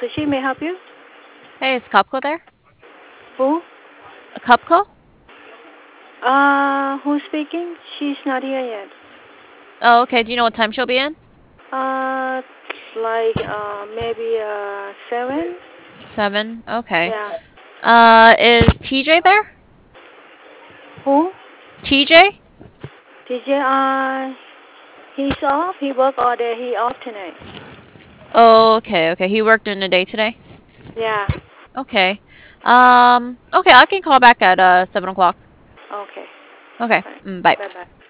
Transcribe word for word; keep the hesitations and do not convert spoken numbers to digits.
is she? May I help you? Hey, is Cupco there? Who? A Cupco? Uh, who's speaking? She's not here yet. Oh, okay. Do you know what time she'll be in? Uh, like uh maybe uh seven. Seven. Okay. Yeah. Uh, is T J there? Who? T J? D J. Uh, he's off. He work all day. He off tonight. Oh, okay, okay. He worked in the day today? Yeah. Okay. Um, okay, I can call back at uh seven o'clock. Okay. Okay. Bye. Mm, bye. Bye. Bye.